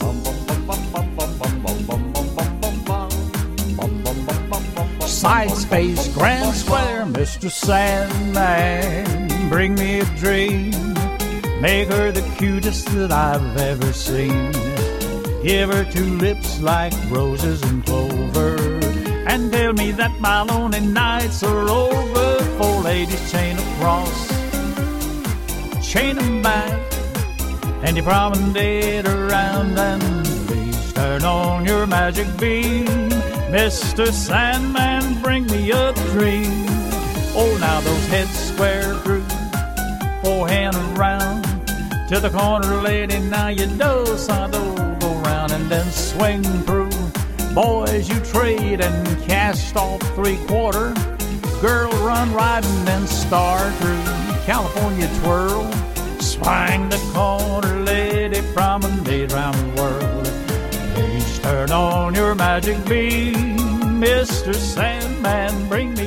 Side space, grand square, Mr. Sandman, bring me a dream. Make her the cutest that I've ever seen. Give her two lips like roses and clover, and tell me that my lonely nights are over. Four ladies chain across, chain them back, and you promenade around, and please turn on your magic beam. Mr. Sandman, bring me a dream. Oh, now those heads square through, forehand around to the corner, lady. Now you do-si-do, go round and then swing through. Boys, you trade and cast off three-quarter. Girl, run right and then star through. California twirl, swing the corner, lady, promenade round the world. Please turn on your magic beam. Mr. Sandman, bring